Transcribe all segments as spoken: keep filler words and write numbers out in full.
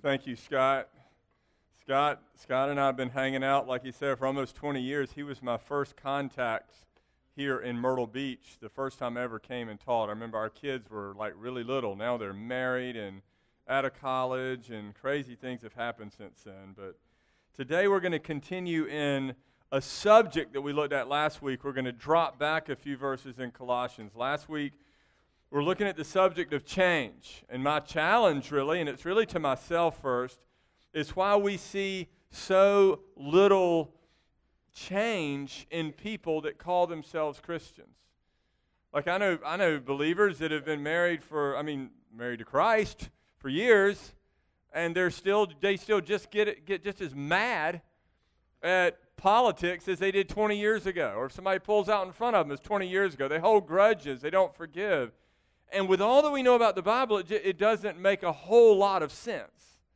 Thank you, Scott. Scott, Scott and I have been hanging out, like he said, for almost twenty years. He was my first contact here in Myrtle Beach, the first time I ever came and taught. I remember our kids were like really little. Now they're married and out of college, and crazy things have happened since then. But today we're going to continue in a subject that we looked at last week. We're going to drop back a few verses in Colossians. Last week, we're looking at the subject of change. And my challenge, really, and it's really to myself first, is why we see so little change in people that call themselves Christians. Like I know I know believers that have been married for, I mean, married to Christ for years, and they're still they still just get it, get just as mad at politics as they did twenty years ago. Or if somebody pulls out in front of them as twenty years ago, they hold grudges, they don't forgive. And with all that we know about the Bible, it, it doesn't make a whole lot of sense.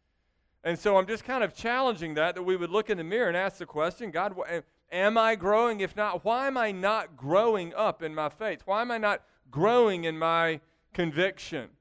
And so I'm just kind of challenging that, that we would look in the mirror and ask the question, God, am I growing? If not, why am I not growing up in my faith? Why am I not growing in my conviction?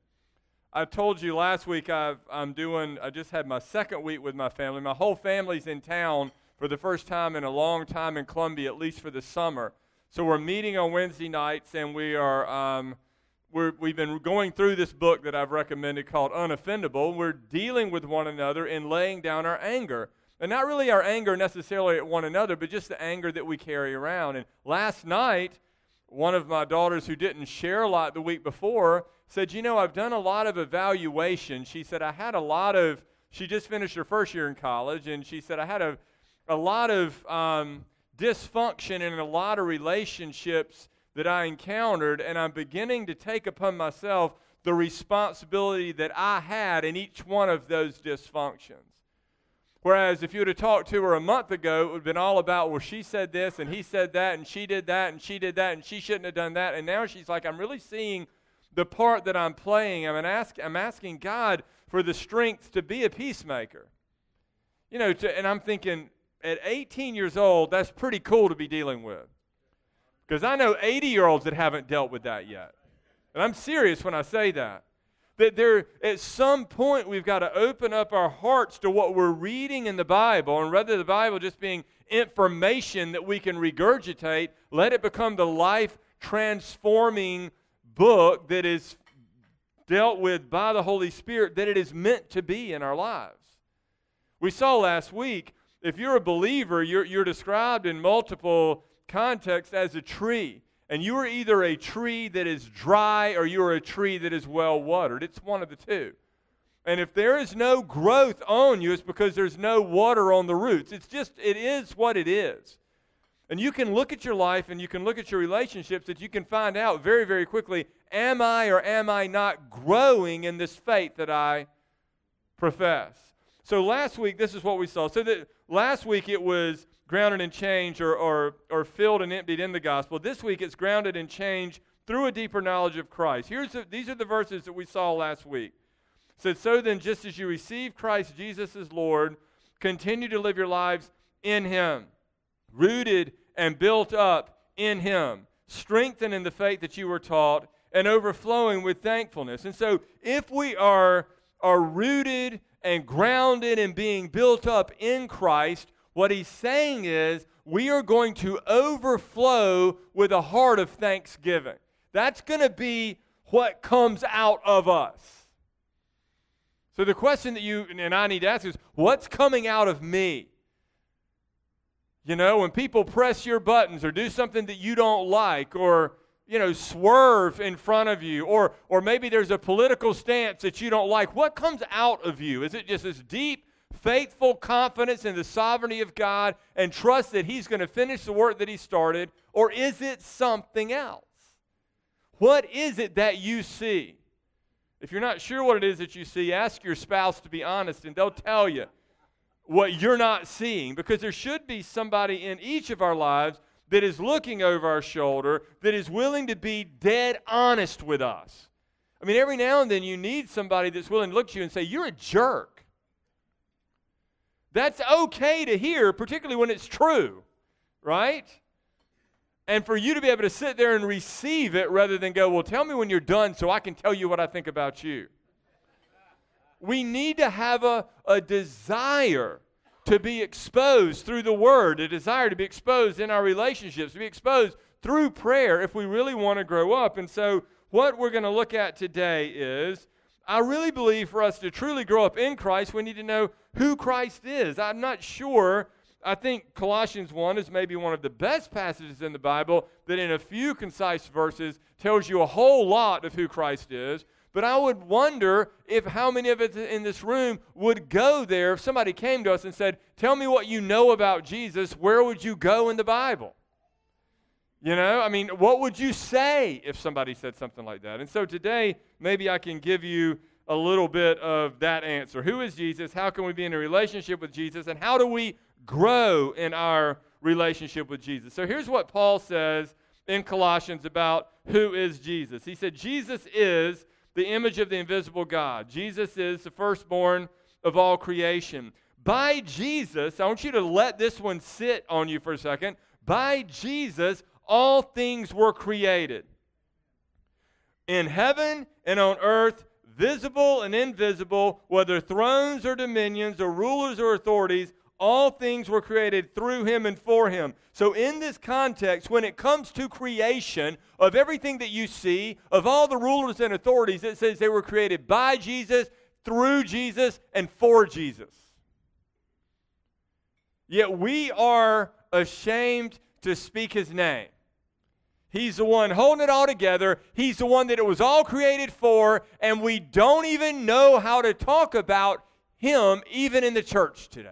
I told you last week I've, I'm doing, I just had my second week with my family. My whole family's in town for the first time in a long time in Columbia, at least for the summer. So we're meeting on Wednesday nights, and we are... Um, We're, we've been going through this book that I've recommended called Unoffendable. We're dealing with one another and laying down our anger. And not really our anger necessarily at one another, but just the anger that we carry around. And last night, one of my daughters who didn't share a lot the week before said, you know, I've done a lot of evaluation. She said, I had a lot of, she just finished her first year in college, and she said, I had a, a lot of um, dysfunction in a lot of relationships that I encountered, and I'm beginning to take upon myself the responsibility that I had in each one of those dysfunctions. Whereas if you would have talked to her a month ago, it would have been all about, well, she said this, and he said that, and she did that, and she did that, and she shouldn't have done that. And now she's like, I'm really seeing the part that I'm playing. I'm, ask, I'm asking God for the strength to be a peacemaker. You know, to, and I'm thinking, at eighteen years old, that's pretty cool to be dealing with. Because I know eighty-year-olds that haven't dealt with that yet. And I'm serious when I say that. That there, at some point, we've got to open up our hearts to what we're reading in the Bible, and rather the Bible just being information that we can regurgitate, let it become the life-transforming book that is dealt with by the Holy Spirit that it is meant to be in our lives. We saw last week, if you're a believer, you're, you're described in multiple context as a tree, and you are either a tree that is dry or you are a tree that is well watered. It's one of the two. And if there is no growth on you, it's because there's no water on the roots. It's just, it is what it is. And you can look at your life and you can look at your relationships that you can find out very, very quickly, am I or am I not growing in this faith that I profess? So last week, this is what we saw. So that last week it was grounded in change or, or, or filled and emptied in the gospel. This week it's grounded in change through a deeper knowledge of Christ. Here's the, these are the verses that we saw last week. It said, so then just as you receive Christ Jesus as Lord, continue to live your lives in Him, rooted and built up in Him, strengthened in the faith that you were taught, and overflowing with thankfulness. And so if we are, are rooted and grounded and being built up in Christ, what he's saying is we are going to overflow with a heart of thanksgiving. That's going to be what comes out of us. So the question that you and I need to ask is, what's coming out of me? You know, when people press your buttons or do something that you don't like, or, you know, swerve in front of you, or, or maybe there's a political stance that you don't like, what comes out of you? Is it just this deep, faithful confidence in the sovereignty of God and trust that He's going to finish the work that He started, or is it something else? What is it that you see? If you're not sure what it is that you see, ask your spouse to be honest, and they'll tell you what you're not seeing, because there should be somebody in each of our lives that is looking over our shoulder, that is willing to be dead honest with us. I mean, every now and then you need somebody that's willing to look at you and say, you're a jerk. That's okay to hear, particularly when it's true, right? And for you to be able to sit there and receive it rather than go, well, tell me when you're done so I can tell you what I think about you. we need to have a, a desire to be exposed through the Word, a desire to be exposed in our relationships, to be exposed through prayer if we really want to grow up. And so what we're going to look at today is, I really believe for us to truly grow up in Christ, we need to know who Christ is. I'm not sure. I think Colossians one is maybe one of the best passages in the Bible that in a few concise verses tells you a whole lot of who Christ is. But I would wonder if how many of us in this room would go there if somebody came to us and said, tell me what you know about Jesus, where would you go in the Bible? You know, I mean, what would you say if somebody said something like that? And so today, maybe I can give you a little bit of that answer. Who is Jesus? How can we be in a relationship with Jesus? And how do we grow in our relationship with Jesus? So here's what Paul says in Colossians about who is Jesus. He said, Jesus is the image of the invisible God. Jesus is the firstborn of all creation. By Jesus, I want you to let this one sit on you for a second. By Jesus, all things were created. In heaven and on earth, visible and invisible, whether thrones or dominions or rulers or authorities, all things were created through him and for him. So in this context, when it comes to creation of everything that you see, of all the rulers and authorities, it says they were created by Jesus, through Jesus, and for Jesus. Yet we are ashamed to speak his name. He's the one holding it all together. He's the one that it was all created for, and we don't even know how to talk about him even in the church today.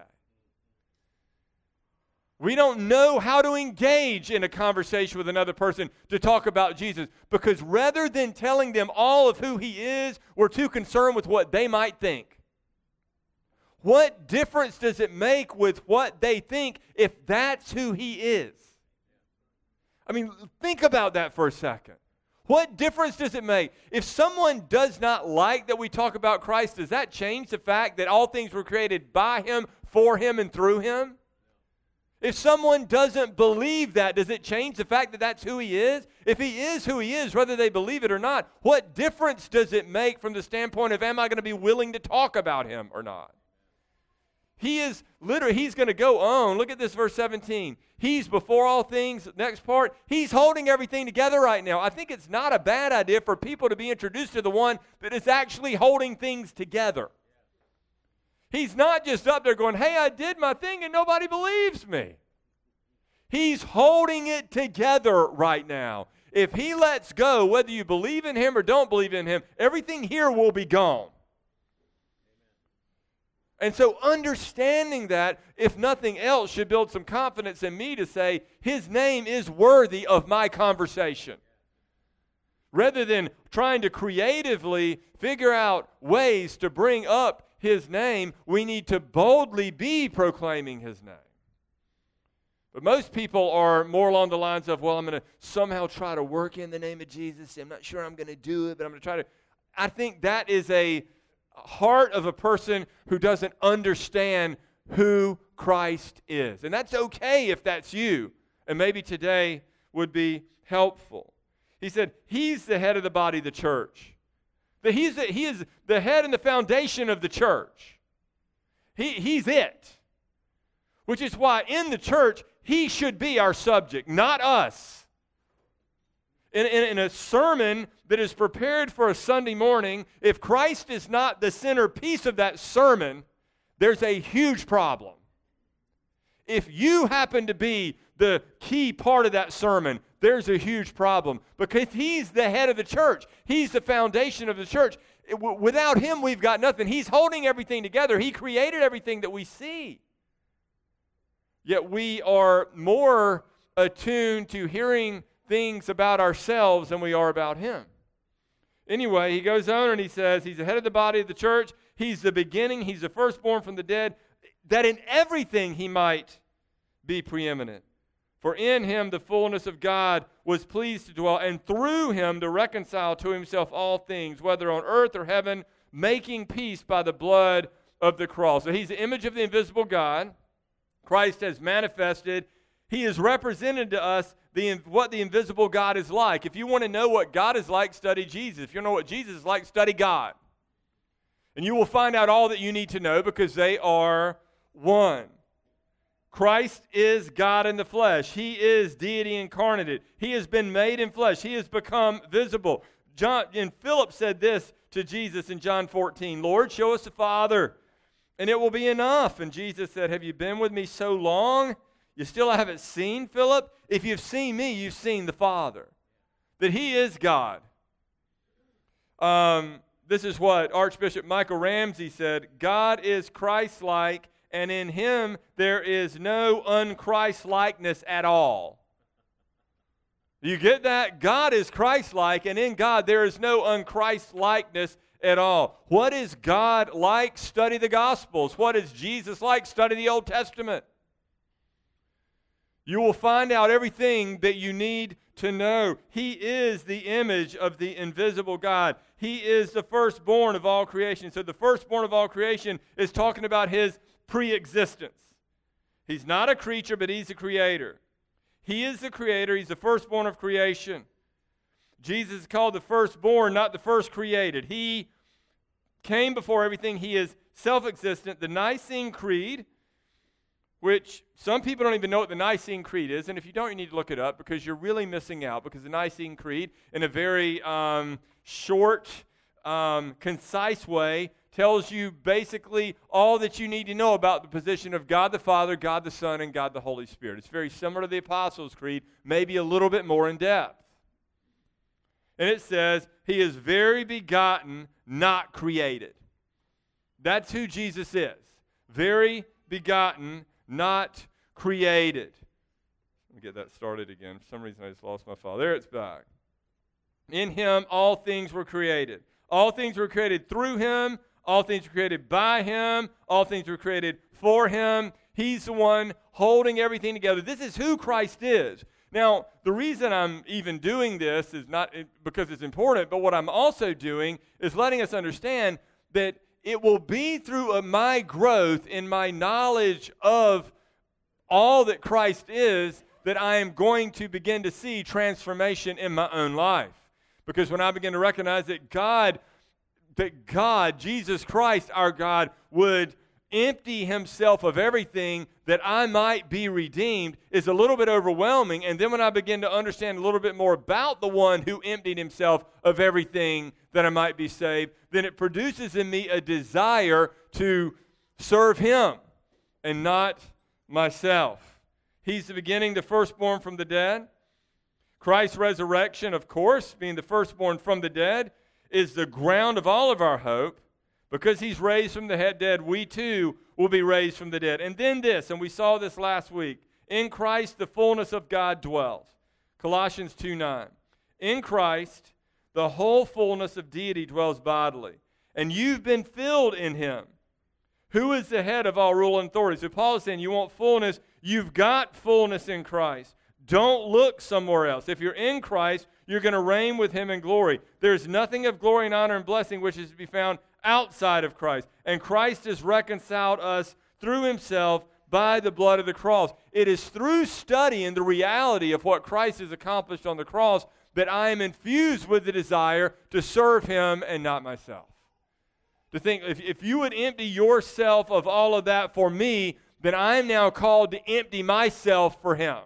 We don't know how to engage in a conversation with another person to talk about Jesus, because rather than telling them all of who he is, we're too concerned with what they might think. What difference does it make with what they think if that's who he is? I mean, think about that for a second. What difference does it make? If someone does not like that we talk about Christ, does that change the fact that all things were created by him, for him, and through him? If someone doesn't believe that, does it change the fact that that's who he is? If he is who he is, whether they believe it or not, what difference does it make from the standpoint of, am I going to be willing to talk about him or not? He is literally, he's going to go on. Look at this verse seventeen. He's before all things. Next part, he's holding everything together right now. I think it's not a bad idea for people to be introduced to the one that is actually holding things together. He's not just up there going, hey, I did my thing and nobody believes me. He's holding it together right now. If he lets go, whether you believe in him or don't believe in him, everything here will be gone. And so understanding that, if nothing else, should build some confidence in me to say, his name is worthy of my conversation. Rather than trying to creatively figure out ways to bring up his name, we need to boldly be proclaiming his name. But most people are more along the lines of, well, I'm going to somehow try to work in the name of Jesus. I'm not sure I'm going to do it, but I'm going to try to. I think that is a heart of a person who doesn't understand who Christ is. And that's okay if that's you. And maybe today would be helpful. He said, he's the head of the body, the church. That he's the, he is the head and the foundation of the church. He, he's it. Which is why in the church, he should be our subject, not us. In, in, in a sermon that is prepared for a Sunday morning, if Christ is not the centerpiece of that sermon, there's a huge problem. If you happen to be the key part of that sermon, there's a huge problem, because he's the head of the church. He's the foundation of the church. It, w- without him, we've got nothing. He's holding everything together. He created everything that we see. Yet we are more attuned to hearing things about ourselves than we are about him. Anyway, he goes on and he says, he's the head of the body of the church. He's the beginning. He's the firstborn from the dead, that in everything he might be preeminent. For in him the fullness of God was pleased to dwell, and through him to reconcile to himself all things, whether on earth or heaven, making peace by the blood of the cross. So he's the image of the invisible God. Christ has manifested. He has represented to us the, what the invisible God is like. If you want to know what God is like, study Jesus. If you know what Jesus is like, study God. And you will find out all that you need to know because they are one. Christ is God in the flesh. He is deity incarnated. He has been made in flesh. He has become visible. John and Philip said this to Jesus in John fourteen, Lord, show us the Father, and it will be enough. And Jesus said, have you been with me so long? You still haven't seen Philip? If you've seen me, you've seen the Father. That he is God. Um, this is what Archbishop Michael Ramsey said, God is Christ-like, and in him there is no un-Christ-likeness at all. You get that? God is Christ-like, and in God there is no un-Christ-likeness at all. What is God like? Study the Gospels. What is Jesus like? Study the Old Testament. You will find out everything that you need to know. He is the image of the invisible God. He is the firstborn of all creation. So the firstborn of all creation is talking about his pre-existence. He's not a creature, but he's a creator. He is the creator. He's the firstborn of creation. Jesus is called the firstborn, not the first created. He came before everything. He is self-existent. The Nicene Creed, which some people don't even know what the Nicene Creed is, and if you don't, you need to look it up because you're really missing out, because the Nicene Creed, in a very um, short, um, concise way, tells you basically all that you need to know about the position of God the Father, God the Son, and God the Holy Spirit. It's very similar to the Apostles' Creed, maybe a little bit more in depth. And it says, he is very begotten, not created. That's who Jesus is. Very begotten, not created. Let me get that started again. For some reason, I just lost my file. There it's back. In him, all things were created. All things were created through him. All things were created by him. All things were created for him. He's the one holding everything together. This is who Christ is. Now, the reason I'm even doing this is not because it's important, but what I'm also doing is letting us understand that it will be through my growth in my knowledge of all that Christ is that I am going to begin to see transformation in my own life. Because when I begin to recognize that God, that God, Jesus Christ, our God, would empty himself of everything that I might be redeemed is a little bit overwhelming. And then when I begin to understand a little bit more about the one who emptied himself of everything that I might be saved, then it produces in me a desire to serve him and not myself. He's the beginning, the firstborn from the dead. Christ's resurrection, of course, being the firstborn from the dead, is the ground of all of our hope. Because he's raised from the dead, we too will be raised from the dead. And then this, and we saw this last week, in Christ the fullness of God dwells. Colossians two nine. In Christ the whole fullness of deity dwells bodily, and you've been filled in him, who is the head of all rule and authority. So Paul is saying you want fullness, you've got fullness in Christ. Don't look somewhere else. If you're in Christ, you're going to reign with him in glory. There's nothing of glory and honor and blessing which is to be found outside of Christ. And Christ has reconciled us through himself by the blood of the cross. It is through studying the reality of what Christ has accomplished on the cross that I am infused with the desire to serve him and not myself. To think, if, if you would empty yourself of all of that for me, then I am now called to empty myself for him.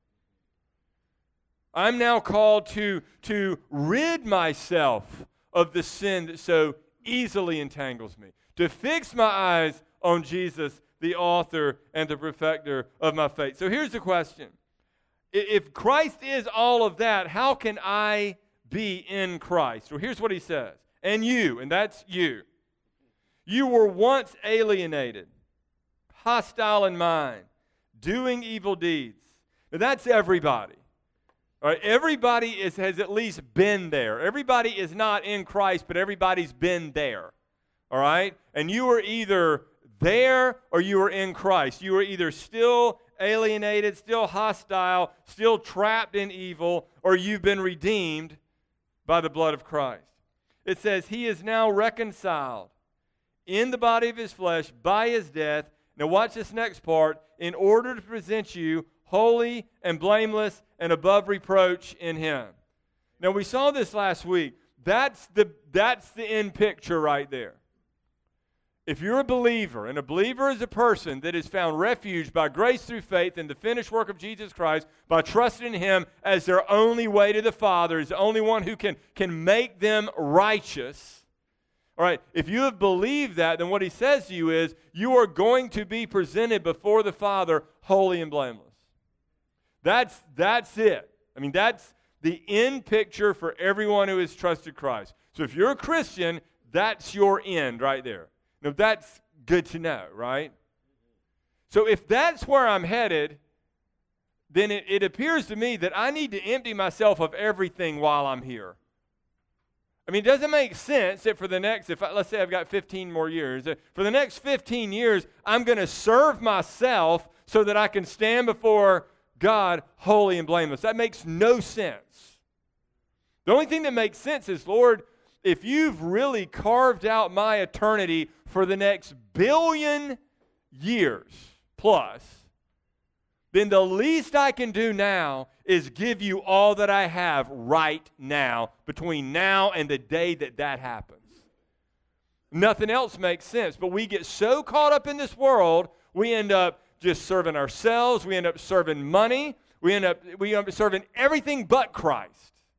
I'm now called to, to rid myself of the sin that so easily entangles me, to fix my eyes on Jesus, the author and the perfecter of my faith. So here's the question. If Christ is all of that, how can I be in Christ? Well, here's what he says. And you, and that's you. You were once alienated, hostile in mind, doing evil deeds. Now that's everybody. All right, everybody is, has at least been there. Everybody is not in Christ, but everybody's been there. All right? And you were either there or you were in Christ. You were either still alienated, still hostile, still trapped in evil, or you've been redeemed by the blood of Christ. It says, he is now reconciled in the body of his flesh by his death. Now watch this next part. In order to present you holy and blameless and above reproach in him. Now we saw this last week. That's the, that's the end picture right there. If you're a believer, and a believer is a person that has found refuge by grace through faith in the finished work of Jesus Christ, by trusting in Him as their only way to the Father, is the only one who can, can make them righteous. All right, if you have believed that, then what he says to you is, you are going to be presented before the Father holy and blameless. That's, that's it. I mean, that's the end picture for everyone who has trusted Christ. So if you're a Christian, that's your end right there. Now, that's good to know, right? So if that's where I'm headed, then it, it appears to me that I need to empty myself of everything while I'm here. I mean, it doesn't make sense that for the next, if I, let's say I've got fifteen more years, for the next fifteen years, I'm going to serve myself so that I can stand before God holy and blameless. That makes no sense. The only thing that makes sense is, Lord, if you've really carved out my eternity for the next billion years plus, then the least I can do now is give you all that I have right now, between now and the day that that happens. Nothing else makes sense, but we get so caught up in this world, we end up just serving ourselves, we end up serving money, we end up, we end up serving everything but Christ.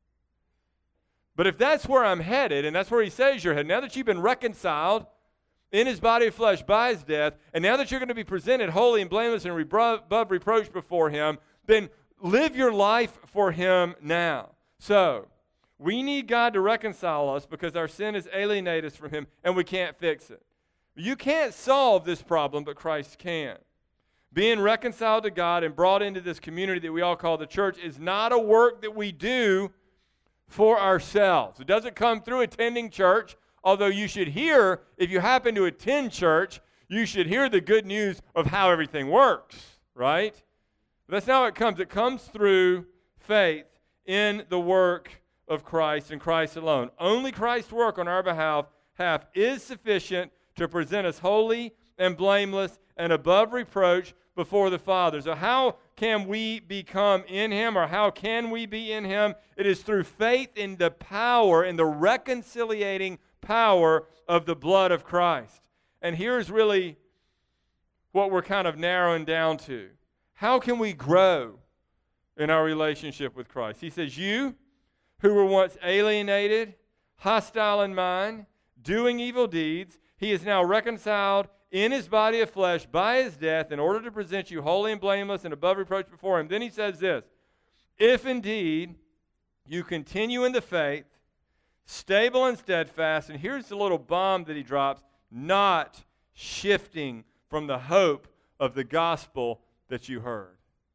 But if that's where I'm headed, and that's where he says you're headed, now that you've been reconciled in his body of flesh by his death, and now that you're going to be presented holy and blameless and repro- above reproach before him, then live your life for him now. So, we need God to reconcile us because our sin has alienated us from him, and we can't fix it. You can't solve this problem, but Christ can. Being reconciled to God and brought into this community that we all call the church is not a work that we do for ourselves. It doesn't come through attending church, although you should hear, if you happen to attend church, you should hear the good news of how everything works, right? But that's not how it comes. It comes through faith in the work of Christ and Christ alone. Only Christ's work on our behalf half is sufficient to present us holy and blameless and above reproach before the Father. So how can we become in him, or how can we be in him? It is through faith in the power, in the reconciliating power of the blood of Christ. And here's really what we're kind of narrowing down to. How can we grow in our relationship with Christ? He says, you who were once alienated, hostile in mind, doing evil deeds, he is now reconciled in his body of flesh by his death in order to present you holy and blameless and above reproach before him. Then he says this, if indeed you continue in the faith, stable and steadfast, and here's the little bomb that he drops, not shifting from the hope of the gospel that you heard.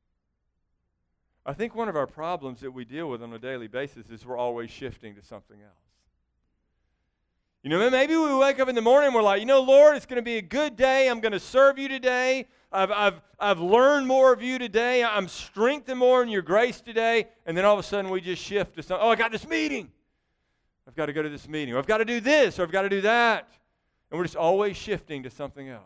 I think one of our problems that we deal with on a daily basis is we're always shifting to something else. You know, maybe we wake up in the morning and we're like, you know, Lord, it's going to be a good day. I'm going to serve you today. I've, I've, I've learned more of you today. I'm strengthened more in your grace today. And then all of a sudden we just shift to something. Oh, I got this meeting. I've got to go to this meeting. Or I've got to do this, or I've got to do that. And we're just always shifting to something else.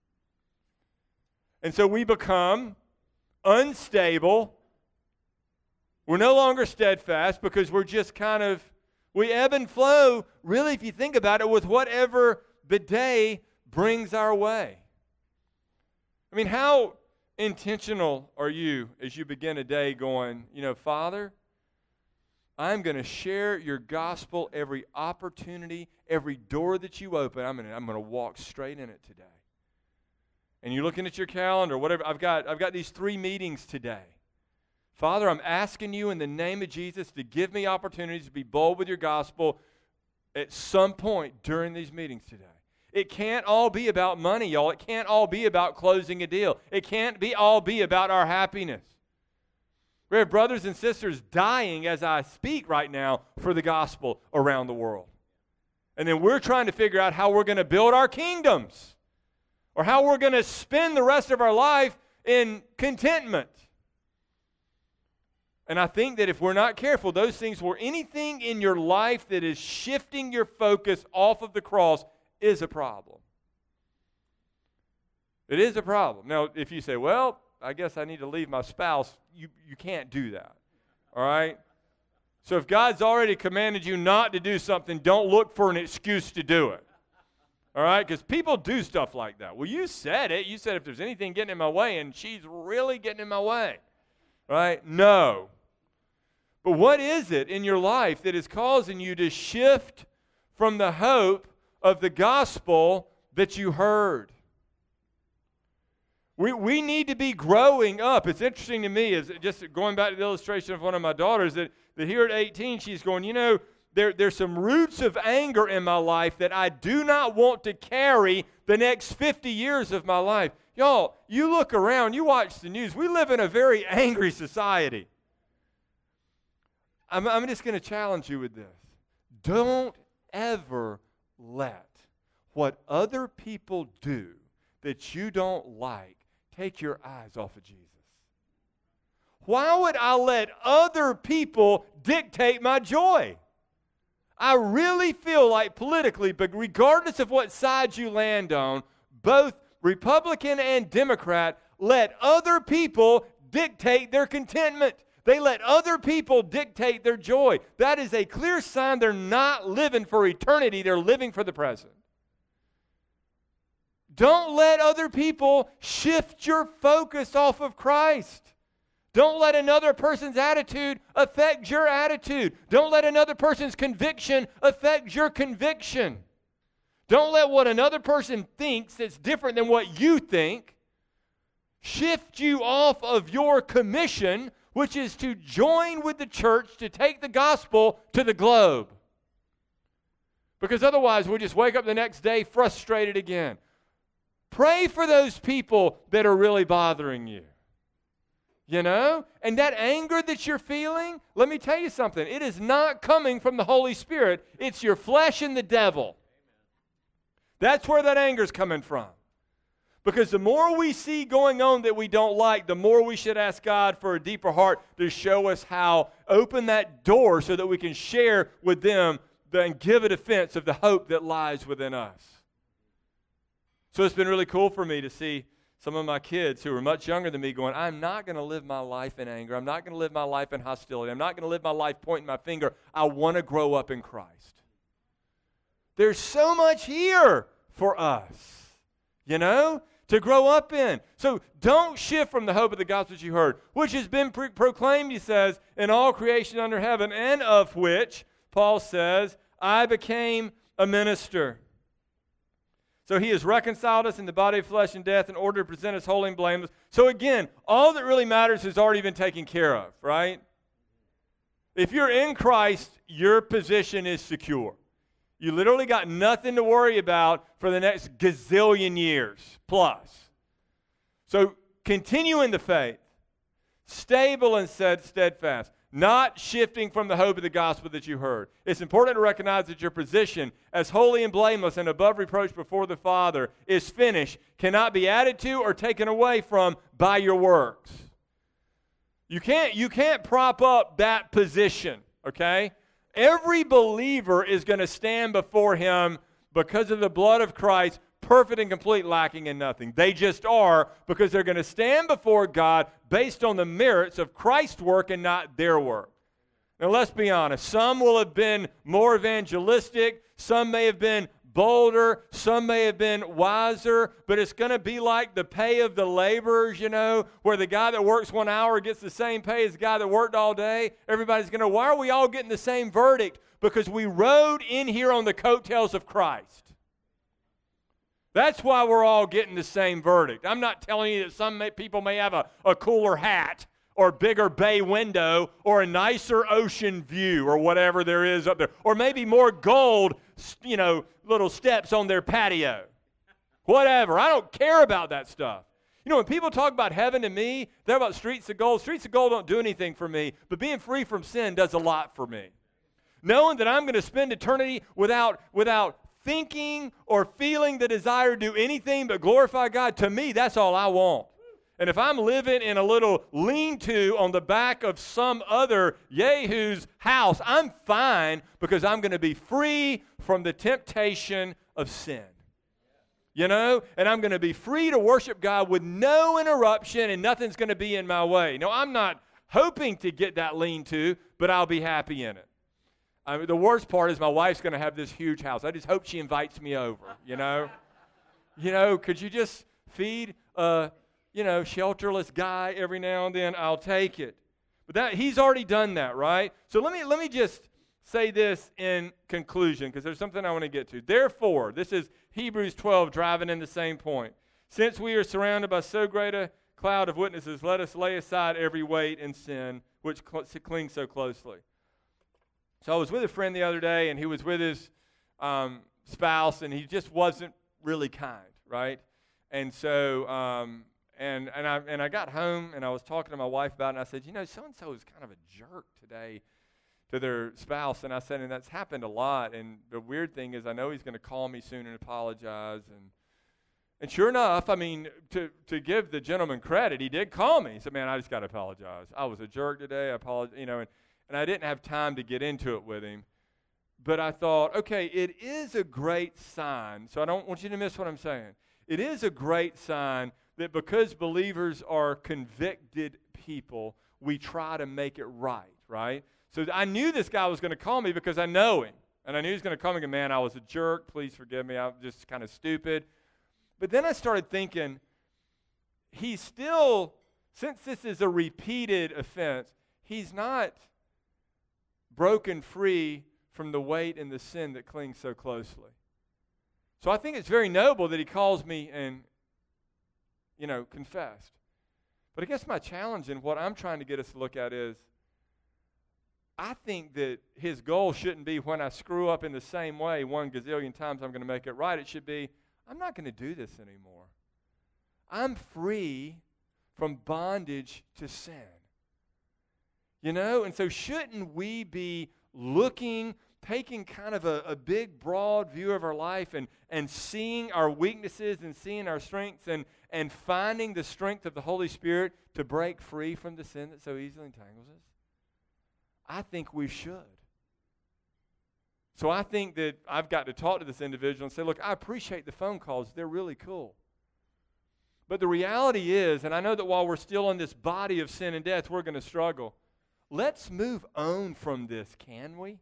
And so we become unstable. We're no longer steadfast because we're just kind of, we ebb and flow, really, if you think about it, with whatever the day brings our way. I mean, how intentional are you as you begin a day going, you know, Father, I'm going to share your gospel every opportunity, every door that you open. I'm going to, I'm going to walk straight in it today. And you're looking at your calendar, whatever. I've got, I've got these three meetings today. Father, I'm asking you in the name of Jesus to give me opportunities to be bold with your gospel at some point during these meetings today. It can't all be about money, y'all. It can't all be about closing a deal. It can't be all be about our happiness. We have brothers and sisters dying as I speak right now for the gospel around the world. And then we're trying to figure out how we're going to build our kingdoms or how we're going to spend the rest of our life in contentment. And I think that if we're not careful, those things will, anything in your life that is shifting your focus off of the cross is a problem. It is a problem. Now, if you say, well, I guess I need to leave my spouse, you, you can't do that. All right? So if God's already commanded you not to do something, don't look for an excuse to do it. All right? Because people do stuff like that. Well, you said it. You said if there's anything getting in my way, and she's really getting in my way. Right? No. But what is it in your life that is causing you to shift from the hope of the gospel that you heard? We we need to be growing up. It's interesting to me, is just going back to the illustration of one of my daughters, that, that here at eighteen, she's going, you know, there, there's some roots of anger in my life that I do not want to carry the next fifty years of my life. Y'all, you look around, you watch the news. We live in a very angry society. I'm, I'm just going to challenge you with this. Don't ever let what other people do that you don't like take your eyes off of Jesus. Why would I let other people dictate my joy? I really feel like politically, but regardless of what side you land on, both Republican and Democrat let other people dictate their contentment. They let other people dictate their joy. That is a clear sign they're not living for eternity. They're living for the present. Don't let other people shift your focus off of Christ. Don't let another person's attitude affect your attitude. Don't let another person's conviction affect your conviction. Don't let what another person thinks that's different than what you think shift you off of your commission, which is to join with the church to take the gospel to the globe. Because otherwise we'll just wake up the next day frustrated again. Pray for those people that are really bothering you. You know? And that anger that you're feeling, let me tell you something. It is not coming from the Holy Spirit. It's your flesh and the devil. That's where that anger is coming from. Because the more we see going on that we don't like, the more we should ask God for a deeper heart to show us how, open that door so that we can share with them and give a defense of the hope that lies within us. So it's been really cool for me to see some of my kids who are much younger than me going, I'm not going to live my life in anger. I'm not going to live my life in hostility. I'm not going to live my life pointing my finger. I want to grow up in Christ. There's so much here for us, you know, to grow up in. So don't shift from the hope of the gospel that you heard, which has been pre- proclaimed, he says, in all creation under heaven, and of which, Paul says, I became a minister. So he has reconciled us in the body of flesh and death in order to present us holy and blameless. So again, all that really matters has already been taken care of, right? If you're in Christ, your position is secure. You literally got nothing to worry about for the next gazillion years plus. So continue in the faith, stable and steadfast, not shifting from the hope of the gospel that you heard. It's important to recognize that your position as holy and blameless and above reproach before the Father is finished, cannot be added to or taken away from by your works. You can't, you can't prop up that position, okay? Every believer is going to stand before him because of the blood of Christ, perfect and complete, lacking in nothing. They just are, because they're going to stand before God based on the merits of Christ's work and not their work. Now, let's be honest. Some will have been more evangelistic. Some may have been bolder. Some may have been wiser. But it's going to be like the pay of the laborers, you know, where the guy that works one hour gets the same pay as the guy that worked all day. Everybody's going to, why are we all getting the same verdict? Because we rode in here on the coattails of Christ. That's why we're all getting the same verdict. I'm not telling you that some may, people may have a, a cooler hat or bigger bay window or a nicer ocean view or whatever there is up there. Or maybe more gold, you know, little steps on their patio. Whatever. I don't care about that stuff. You know, when people talk about heaven to me, they're about streets of gold. Streets of gold don't do anything for me, but being free from sin does a lot for me. Knowing that I'm going to spend eternity without, without thinking or feeling the desire to do anything but glorify God, to me, that's all I want. And if I'm living in a little lean-to on the back of some other Yehu's house, I'm fine, because I'm going to be free from the temptation of sin. You know? And I'm going to be free to worship God with no interruption, and nothing's going to be in my way. No, I'm not hoping to get that lean-to, but I'll be happy in it. I mean, the worst part is my wife's going to have this huge house. I just hope she invites me over, you know. You know, could you just feed a, you know, shelterless guy every now and then? I'll take it. But that he's already done that, right? So let me let me just say this in conclusion, because there's something I want to get to. Therefore, this is Hebrews twelve driving in the same point. Since we are surrounded by so great a cloud of witnesses, let us lay aside every weight and sin which cl- clings so closely. So I was with a friend the other day, and he was with his um, spouse, and he just wasn't really kind, right? And so, um, and and I and I got home, and I was talking to my wife about it, and I said, you know, so-and-so is kind of a jerk today to their spouse. And I said, and that's happened a lot, and the weird thing is I know he's going to call me soon and apologize, and And sure enough, I mean, to, to give the gentleman credit, he did call me. He said, man, I just got to apologize. I was a jerk today. I apologize, you know, and, and I didn't have time to get into it with him. But I thought, okay, it is a great sign. So I don't want you to miss what I'm saying. It is a great sign that because believers are convicted people, we try to make it right, right? So I knew this guy was going to call me because I know him. And I knew he was going to call me and go, man, I was a jerk. Please forgive me. I'm just kind of stupid. But then I started thinking, he's still, since this is a repeated offense, he's not broken free from the weight and the sin that clings so closely. So I think it's very noble that he calls me and, you know, confessed. But I guess my challenge and what I'm trying to get us to look at is, I think that his goal shouldn't be when I screw up in the same way one gazillion times I'm going to make it right. It should be, I'm not going to do this anymore. I'm free from bondage to sin. You know, and so shouldn't we be looking, taking kind of a, a big, broad view of our life and, and seeing our weaknesses and seeing our strengths and, and finding the strength of the Holy Spirit to break free from the sin that so easily entangles us? I think we should. So I think that I've got to talk to this individual and say, look, I appreciate the phone calls. They're really cool. But the reality is, and I know that while we're still in this body of sin and death, we're going to struggle. Let's move on from this, can we?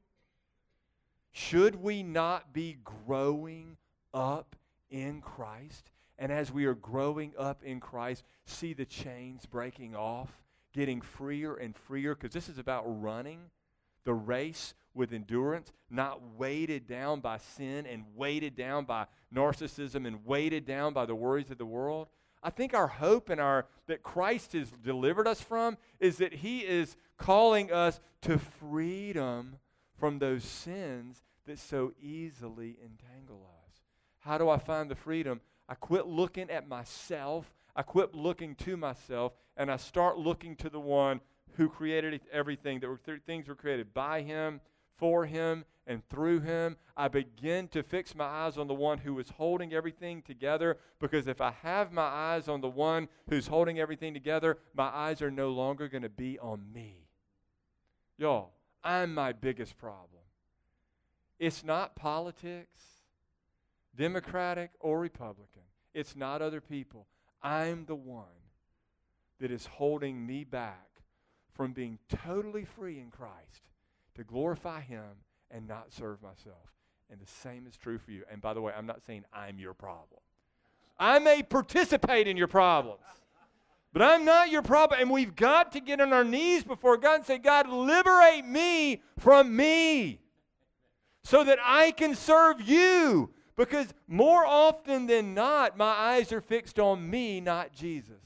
Should we not be growing up in Christ? And as we are growing up in Christ, see the chains breaking off, getting freer and freer, because this is about running the race with endurance, not weighted down by sin and weighted down by narcissism and weighted down by the worries of the world. I think our hope and our that Christ has delivered us from is that he is calling us to freedom from those sins that so easily entangle us. How do I find the freedom? I quit looking at myself. I quit looking to myself, and I start looking to the one who created everything, that were th- things were created by him, for him, and through him. I begin to fix my eyes on the one who is holding everything together, because if I have my eyes on the one who's holding everything together, my eyes are no longer going to be on me. Y'all, I'm my biggest problem. It's not politics, Democratic or Republican. It's not other people. I'm the one that is holding me back from being totally free in Christ to glorify him and not serve myself. And the same is true for you. And by the way, I'm not saying I'm your problem. I may participate in your problems, but I'm not your problem. And we've got to get on our knees before God and say, God, liberate me from me so that I can serve you. Because more often than not, my eyes are fixed on me, not Jesus.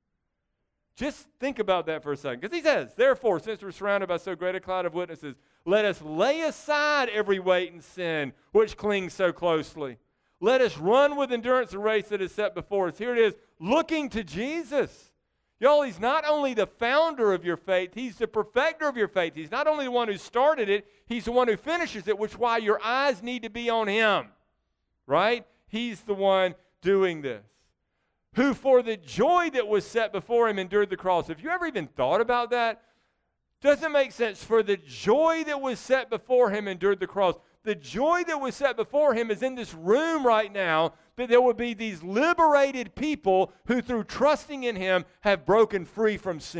Just think about that for a second. Because he says, therefore, since we're surrounded by so great a cloud of witnesses, let us lay aside every weight and sin which clings so closely. Let us run with endurance the race that is set before us. Here it is, looking to Jesus. Y'all, he's not only the founder of your faith, he's the perfecter of your faith. He's not only the one who started it, he's the one who finishes it, which is why your eyes need to be on him. Right? He's the one doing this. Who for the joy that was set before him endured the cross. Have you ever even thought about that? Doesn't make sense. For the joy that was set before him endured the cross. The joy that was set before him is in this room right now, that there would be these liberated people who through trusting in him have broken free from sin.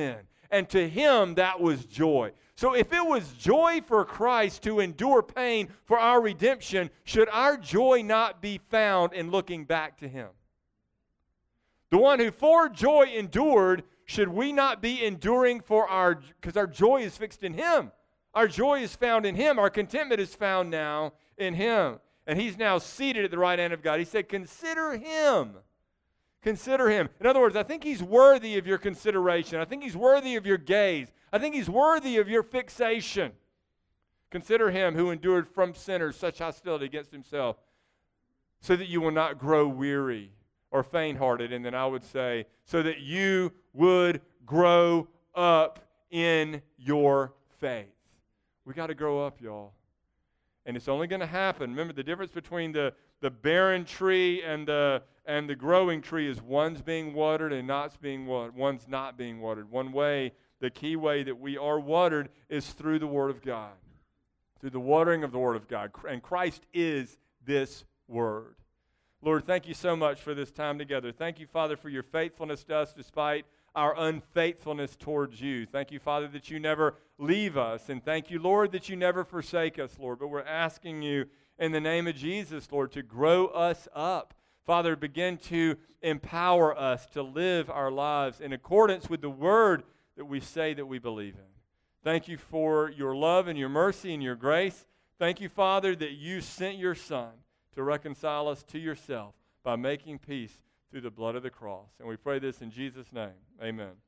And to him, that was joy. So if it was joy for Christ to endure pain for our redemption, should our joy not be found in looking back to him? The one who for joy endured, should we not be enduring for our, because our joy is fixed in him. Our joy is found in him. Our contentment is found now in him. And he's now seated at the right hand of God. He said, consider him. Consider him. In other words, I think he's worthy of your consideration. I think he's worthy of your gaze. I think he's worthy of your fixation. Consider him who endured from sinners such hostility against himself, so that you will not grow weary or faint-hearted. And then I would say, so that you would grow up in your faith. We got to grow up, y'all. And it's only going to happen. Remember, the difference between the, the barren tree and the and the growing tree is one's being watered and not's being watered. One's not being watered. One way, the key way that we are watered is through the Word of God. Through the watering of the Word of God. And Christ is this Word. Lord, thank you so much for this time together. Thank you, Father, for your faithfulness to us despite our unfaithfulness towards you. Thank you, Father, that you never leave us. And thank you, Lord, that you never forsake us, Lord. But we're asking you in the name of Jesus, Lord, to grow us up. Father, begin to empower us to live our lives in accordance with the word that we say that we believe in. Thank you for your love and your mercy and your grace. Thank you, Father, that you sent your Son to reconcile us to yourself by making peace through the blood of the cross. And we pray this in Jesus' name. Amen.